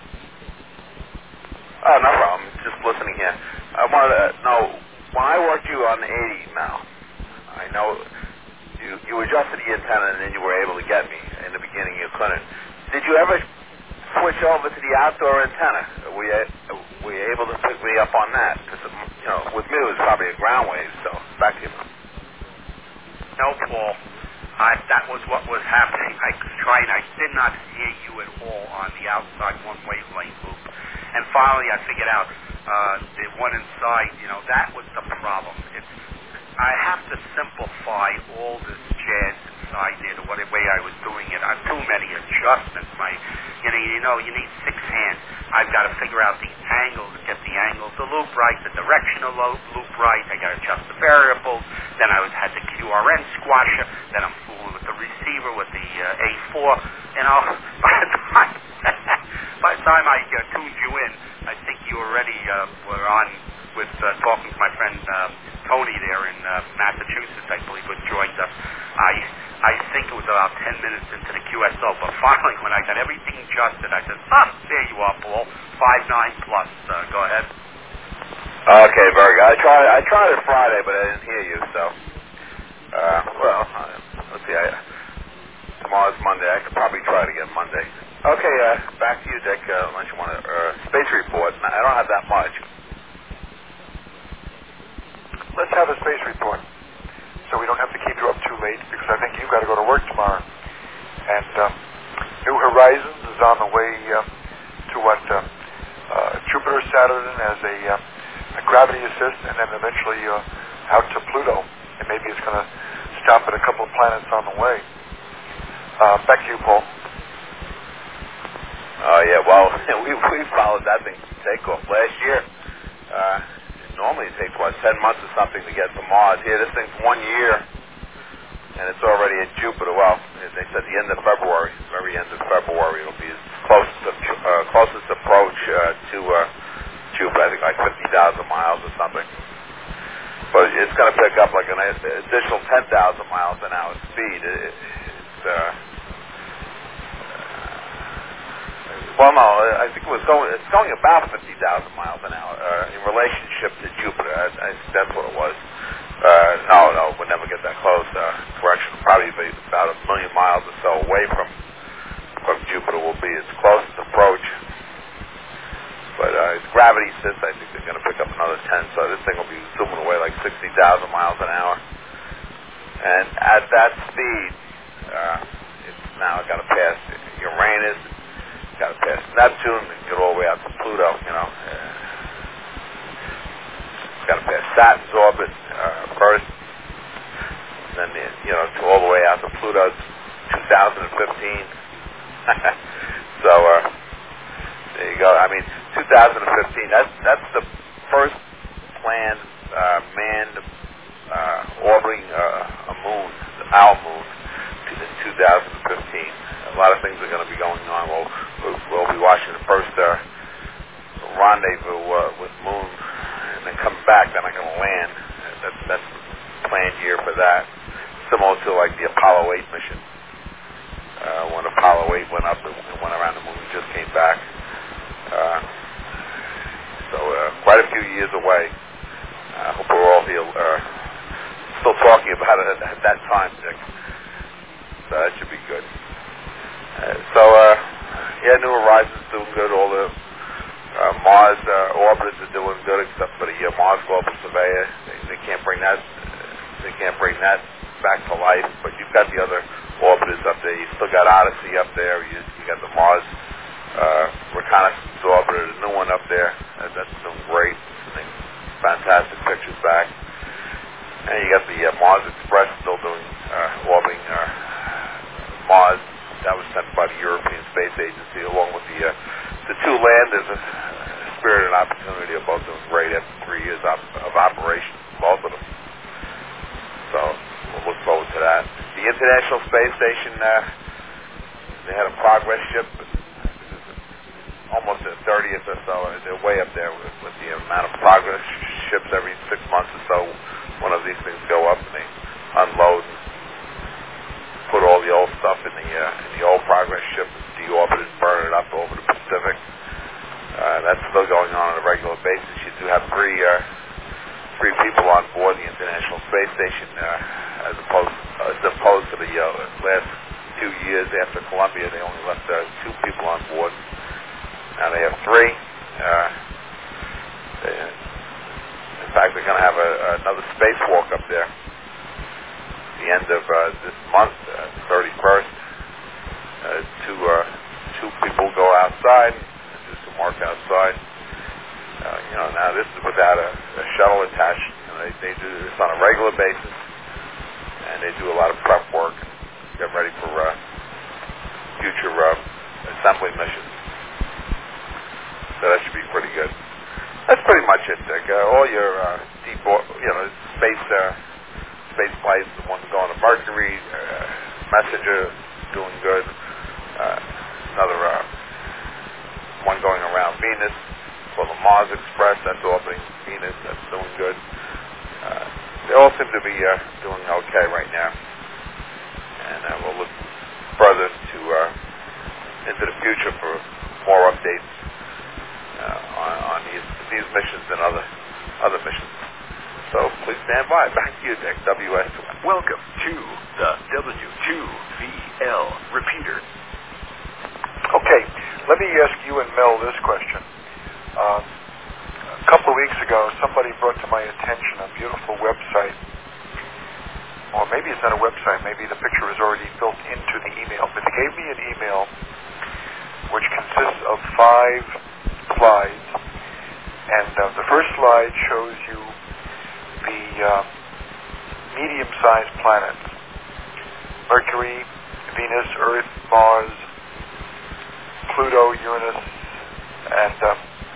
Oh, no problem. Just listening here. I wanted to know, when I worked you on the eighty now, I know you, you adjusted the antenna and then you were able to get me. In the beginning you couldn't. Did you ever switch over to the outdoor antenna? Were you, were you able to pick me up on that? Because, you know, with me it was probably a ground wave, so back to you. No, Paul. I, that was what was happening. I was trying. I did not hear you at all on the outside one wavelength loop. And finally, I figured out uh, the one inside. You know, that was the problem. It's I have to simplify all this jazz inside there the way I was doing it. I have too many adjustments. My, you know, you know, you need six hands. I've got to figure out the angles, get the angles, the loop right, the direction of the loop right. I got to adjust the variables. Then I was had the Q R N squasher. Then I'm fooling with the receiver with the uh, A four. You know, by the time by the time I uh, tuned you in, I think you already uh, were on with uh, talking to my friend uh, Tony there in uh, Massachusetts, I believe, who joined us. I I think it was about ten minutes into the Q S O, but finally, when I got everything adjusted, I said, ah, there you are, Paul, five nine plus. Uh, go ahead. Okay, very good. I tried I tried it Friday, but I didn't hear you, so. Uh, well, uh, let's see. I, tomorrow's Monday. I could probably try it again Monday. Okay, uh, back to you, Dick, uh, unless you want a uh, space report. I don't have that much. Let's have a space report so we don't have to keep you up too late, because I think you've got to go to work tomorrow. And um, New Horizons is on the way uh, to what uh, uh, Jupiter, Saturn as a, uh, a gravity assist, and then eventually uh, out to Pluto. And maybe it's going to stop at a couple of planets on the way. Uh, back to you, Paul. Oh, uh, yeah, well, we we followed that thing takeoff last year. Uh, normally it takes, what, ten months or something to get to Mars. Here, this thing's one year, and it's already at Jupiter. Well, they said the end of February, very end of February, it'll be its closest, uh, closest approach uh, to uh, Jupiter, I think like fifty thousand miles or something. But it's going to pick up like an additional ten thousand miles an hour speed. It, it's, uh, Well, no, I think it was going. It's going about fifty thousand miles an hour uh, in relationship to Jupiter. I, I think that's what it was. Uh, no, no, we'll never get that close. Uh, correction, probably be about a million miles or so away from from Jupiter will be its closest approach. But uh, gravity assists, I think they're going to pick up another ten, so this thing will be zooming away like sixty thousand miles an hour. And at that speed, uh, it's now got to pass Uranus, got to pass Neptune, and get all the way out to Pluto, you know. Uh, it's got to pass Saturn's orbit uh, first, and then, the, you know, to all the way out to Pluto, two thousand fifteen. So, uh, there you go. I mean, two thousand fifteen, that's, that's the first planned uh, manned uh, orbiting uh, a moon, our moon, in two thousand fifteen. A lot of things are going to be going on. We'll, we'll, we'll be watching the first uh, rendezvous uh, with Moon, and then come back. Then I'm going to land. That's, that's the planned year for that. Similar to like the Apollo eight mission. Uh, when Apollo eight went up and went around the moon, just came back. Uh, so uh, quite a few years away. I hope we're all here, uh, still talking about it at, at that time, Dick. So that should be good. Uh, so, uh, yeah, New Horizons doing good. All the uh, Mars uh, orbiters are doing good, except for the uh, Mars Global Surveyor. They, they can't bring that. They can't bring that back to life. But you've got the other orbiters up there. You still got Odyssey up there. You, you got the Mars uh, Reconnaissance Orbiter, the new one up there. Uh, that's doing great. Sending fantastic pictures back. And you got the uh, Mars Express still doing uh, orbiting uh, Mars. That was sent by the European Space Agency, along with the uh, the two landers. Uh, Spirit and Opportunity are both doing great after three years of, of operation, both of them. So we'll look forward to that. The International Space Station, uh, they had a Progress ship. Almost the thirtieth or so. They're way up there with, with the amount of Progress ships every six months or so. One of these things go up and they unload and put all the old stuff in the uh, in the old Progress ship, deorbit it, burn it up over the Pacific. Uh, that's still going on on a regular basis. You do have three uh, three people on board the International Space Station, uh, as opposed as opposed to the uh, last two years after Columbia. They only left uh, two people on board. Now they have three. Uh, they, in fact, they're going to have a, another spacewalk up there at the end of uh, this month, uh, thirty-first. Uh, two, uh, two people go outside and do some work outside. Uh, you know, now this is without a, a shuttle attached. You know, they, they do this on a regular basis, and they do a lot of prep work and get ready for uh, future uh, assembly missions. So that should be pretty good. That's pretty much it, Dick. Uh, all your uh, deep, you know, space uh, space flights, the one going to Mercury, uh, Messenger, doing good. Uh, another uh, one going around Venus, called the Mars Express, that's orbiting Venus, that's doing good. Uh, they all seem to be uh, doing okay right now. And uh, we'll look further to uh, into the future for more updates Uh, on, on these these missions and other other missions. So please stand by. Back to you, Dick. W S. Welcome to the W two V L repeater. Okay, let me ask you and Mel this question. Uh, a couple of weeks ago, somebody brought to my attention a beautiful website, or maybe it's not a website. Maybe the picture is already built into the email. But they gave me an email which consists of five slides, and uh, the first slide shows you the uh, medium-sized planets: Mercury, Venus, Earth, Mars, Pluto, Uranus, and uh,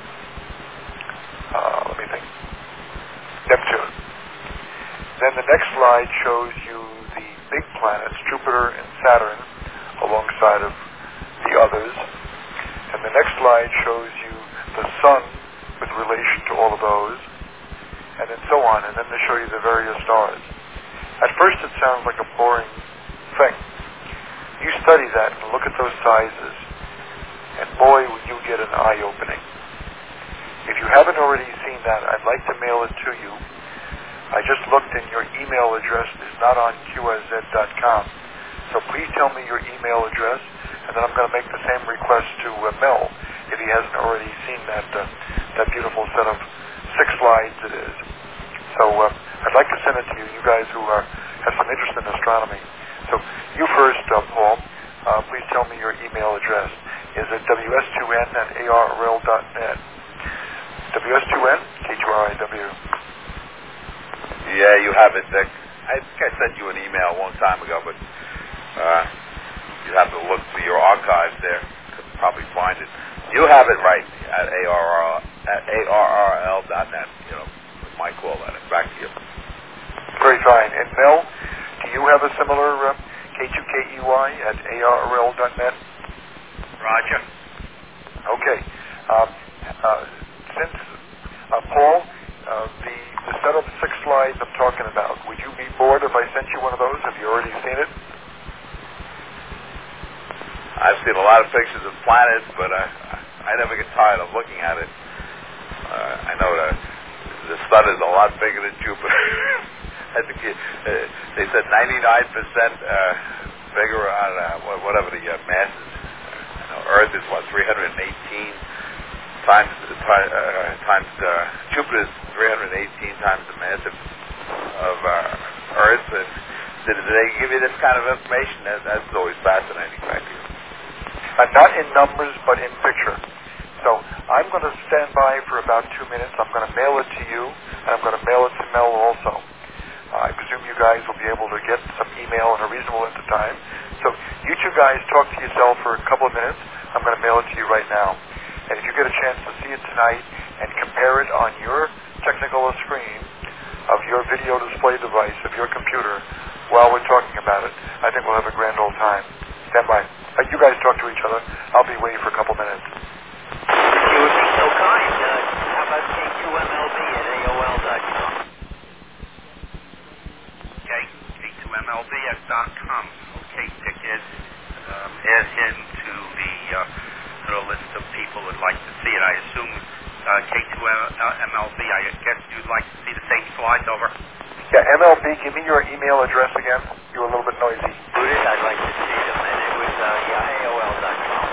uh, let me think, Neptune. Then the next slide shows you the big planets, Jupiter and Saturn, alongside of the others. And the next slide shows you the sun with relation to all of those, and then so on, and then they show you the various stars. At first it sounds like a boring thing. You study that and look at those sizes, and boy, would you get an eye-opening. If you haven't already seen that, I'd like to mail it to you. I just looked and your email address is not on Q S Z dot com. So please tell me your email address, and then I'm going to make the same request to uh, Mel if he hasn't already seen that uh, that beautiful set of six slides it is. So uh, I'd like to send it to you, you guys who are, have some interest in astronomy. So you first, uh, Paul, uh, please tell me your email address. Is it W S two N at A R L dot net? W S two N, K two R I W. Yeah, you have it, Dick. I think I sent you an email a long time ago, but uh, you have to look through your archives there. Could probably find it. You have it right at A R R at A R R L dot net. You know, my call letter. Back to you. Very fine. And Mel, do you have a similar uh, K two K E Y at A R L dot net? Roger. Okay. Um, uh, since uh, Paul, uh, the the set of six slides I'm talking about, would you be bored if I sent you one of those? Have you already seen it? I've seen a lot of pictures of planets, but uh, I never get tired of looking at it. Uh, I know the the sun is a lot bigger than Jupiter. I think you, uh, they said ninety-nine percent uh, bigger on uh, whatever the uh, mass is. I know Earth is what three hundred eighteen times uh, times uh, Jupiter is three hundred eighteen times the mass of, of uh, Earth. And did, did they give you this kind of information? That, that's always fascinating, right? Uh, not in numbers, but in picture. So I'm going to stand by for about two minutes. I'm going to mail it to you, and I'm going to mail it to Mel also. Uh, I presume you guys will be able to get some email in a reasonable length of time. So you two guys talk to yourself for a couple of minutes. I'm going to mail it to you right now. And if you get a chance to see it tonight and compare it on your Technicolor screen of your video display device of your computer while we're talking about it, I think we'll have a grand old time. Stand by. Uh, you guys talk to each other. I'll be away for a couple minutes. You would be so kind. Uh, how about K two M L B at A O L dot com? Okay, K two M L B at dot com. Okay, Dick, is um, add him to the uh, to the list of people who'd like to see it. I assume uh, K two M L B, I guess you'd like to see the same slides over. Yeah, M L B, give me your email address again. You were a little bit noisy. Brutus, I'd like to see them, and it was uh, yeah, A O L dot com.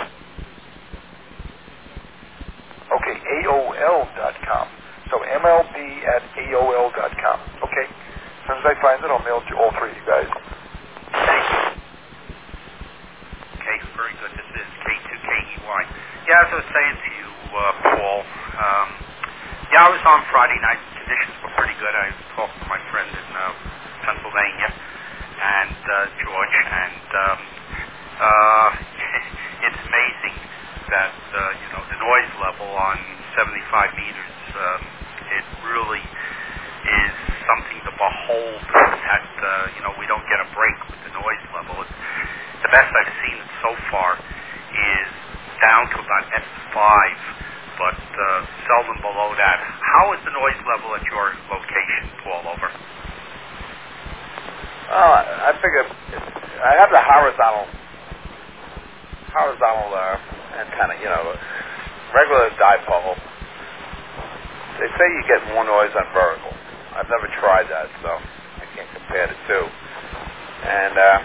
Okay, A O L dot com. So M L B at A O L dot com. Okay. As soon as I find it, I'll mail it to all three of you guys. Thank you. Okay, very good. This is K two K E Y. Yeah, as I was saying to you, uh, Paul, um, yeah, I was on Friday night. Conditions were pretty good. I talked to my friend in uh, Pennsylvania, and uh, George, and um, uh, it's amazing that, uh, you know, the noise level on seventy-five meters, um, it really is something to behold that, uh, you know, we don't get a break with the noise level. It's, the best I've seen so far is down to about F five, but uh, seldom below that. How is the noise level at your location, Paul, over? Well, I, I figure I have the horizontal horizontal uh, antenna, you know, regular dipole. They say you get more noise on vertical. I've never tried that, so I can't compare the two. And uh,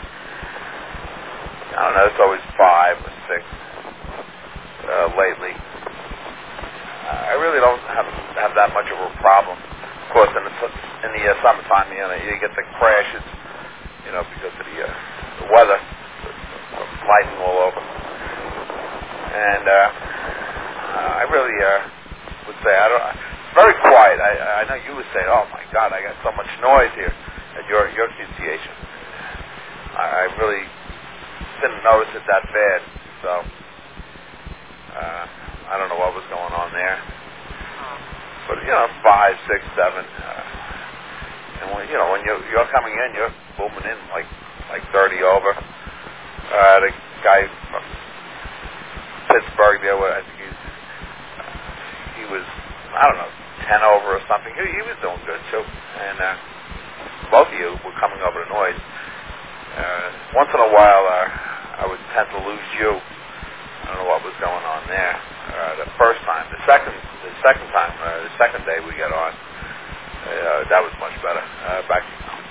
I don't know, it's always five or six uh, lately. Uh, I really don't have have that much of a problem. Of course, in the in the uh, summertime, you know, you get the crashes, you know, because of the, uh, the weather, the, the lightning all over. And uh, I really uh, would say I don't. It's very quiet. I, I know you would say, "Oh my God, I got so much noise here at your your Q T H." I, I really didn't notice it that bad. So uh, I don't know what was going on there. But you know, five, six, seven, uh, and when you know when you're, you're coming in, you're booming in like like thirty over. Uh, the guy from Pittsburgh there, I think he's, uh, he was, I don't know, ten over or something. He, he was doing good too. And uh, both of you were coming over the noise. Uh, once in a while, uh, I would tend to lose you. I don't know what was going on there. Uh, the first time, the second, the second time, uh, the second day we got on, uh, that was much better. Uh, back.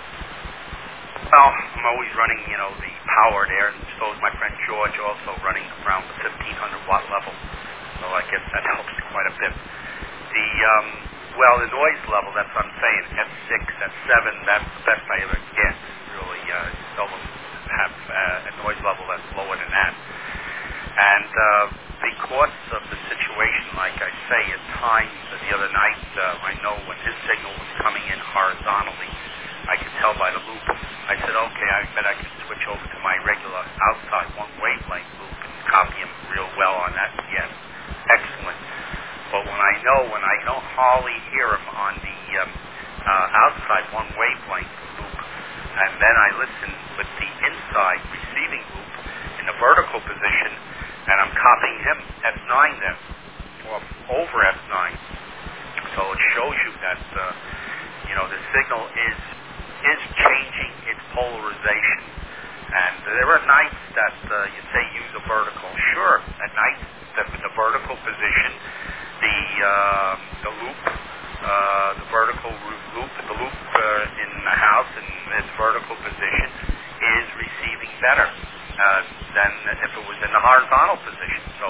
Well, I'm always running, you know, the power there, and so is my friend George, also running around the fifteen hundred watt level. So I guess that helps quite a bit. The um, well, the noise level, that's what I'm saying. F six, F seven, that's the best I ever get. Really, uh, seldom have uh, a noise level that's lower than that. And uh, because of the situation, like I say, at times the other night, uh, I know when his signal was coming in horizontally, I could tell by the loop. I said, okay, I bet I can switch over to my regular outside one wavelength loop and copy him real well on that. Yes, excellent. But when I know, when I don't hardly hear him on the um, uh, outside one wavelength loop, and then I listen with the inside receiving loop in the vertical position, and I'm copying him F nine then, or over F nine. So it shows you that, uh, you know, the signal is is changing its polarization. And there are nights that uh, you say use a vertical. Sure, at night, that with the vertical position, the uh, the loop, uh, the vertical loop, the loop uh, in the house in its vertical position is receiving better uh, than if it was in the horizontal position. So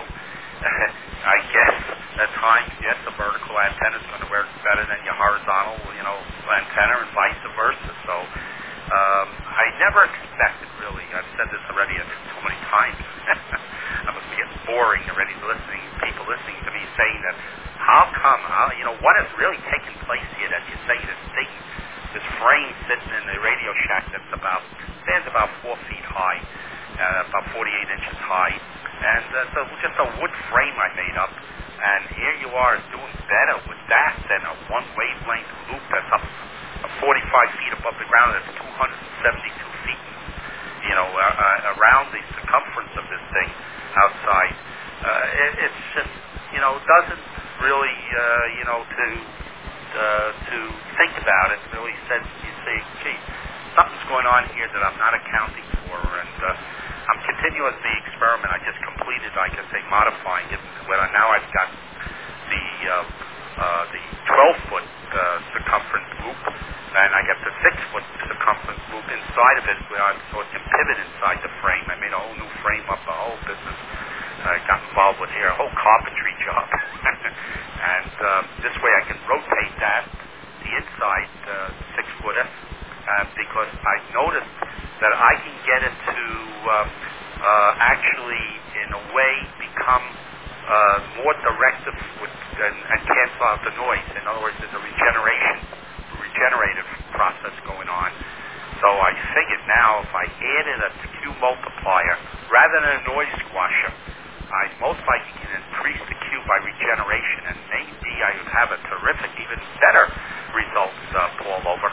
I guess at times, yes, the vertical antenna is going to work better than your horizontal, you know, antenna, and vice versa. So um, I never expected, really. I've said this already so many times. I must be getting boring already listening, people listening to me saying that, how come, how, you know, what has really taken place here that you say this thing, this frame sitting in the Radio Shack that's about, stands about four feet high, uh, about forty-eight inches high, and uh, so just a wood frame I made up, and here you are doing better with that than a one wavelength loop that's up uh, forty-five feet above the ground, that's two hundred seventy-two feet, you know, uh, uh, around the circumference of this thing outside. Uh, it, it's just, you know, doesn't really, uh, you know, to uh, to think about it, really says, you say, gee, something's going on here that I'm not accounting for, and uh, I'm continuing the experiment. I just completed, like I say, modifying it. Well, now I've got the uh, uh, the twelve foot uh, circumference loop, and I got the six foot circumference loop inside of it, where I'm, so it can pivot inside the frame. I made a whole new frame up, a whole business I got involved with here, a whole carpentry job. And uh, this way I can rotate that, the inside uh, six footer, uh, because I've noticed that I can get it to uh, uh, actually, in a way, become uh, more directive with, and, and cancel out the noise. In other words, there's a regeneration, regenerative process going on. So I figured now, if I added a Q multiplier rather than a noise squasher, I most likely can increase the Q by regeneration, and maybe I would have a terrific, even better results, uh, Paul, over.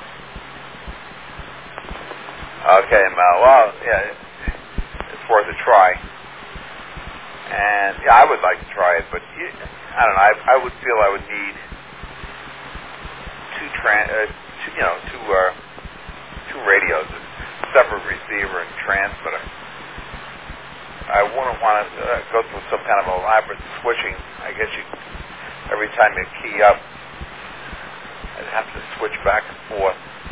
Okay, Mel. Well, yeah, it's worth a try. And yeah, I would like to try it, but you, I don't know. I, I would feel I would need two, tran- uh, two you know, two uh, two radios, a separate receiver and transmitter. I wouldn't want to uh, go through some kind of elaborate switching. I guess you, every time you key up, I'd have to switch back and forth.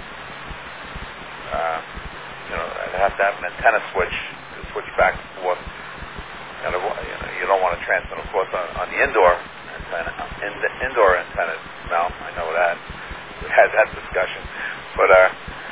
Uh, you know, I'd have to have an antenna switch to switch back and forth. And, you know, you don't want to transmit, of course, on, on the indoor antenna. In the indoor antennas, Mel, I know that. We had that discussion. But, uh,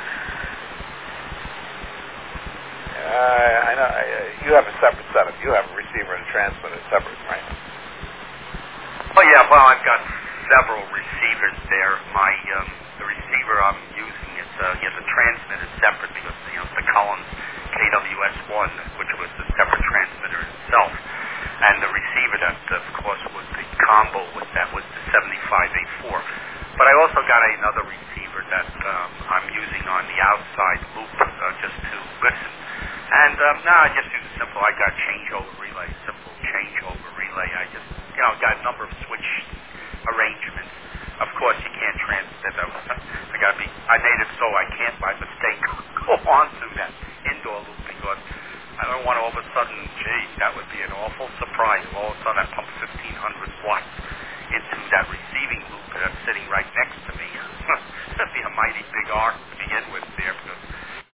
Uh, I know uh, you have a separate setup. You have a receiver and a transmitter separate, right? Oh yeah, well I've got several receivers there. My um, the receiver I'm using is uh, yeah, the transmitter is separate because you know the Collins K W S one, which was the separate transmitter itself, and the receiver that of course was the combo with that was the seventy-five A four. But I also got another receiver that um, I'm using on the outside loop uh, just to listen. And um, no, I just use simple. I got changeover relay, simple changeover relay. I just, you know, got a number of switch arrangements. Of course, you can't transmit them. I got to be. I made it so I can't, by mistake, go on to that indoor loop because I don't want to all of a sudden, gee, that would be an awful surprise. All of a sudden I pump fifteen hundred watts into that receiving loop that's sitting right next to me. That'd be a mighty big arc to begin with there, because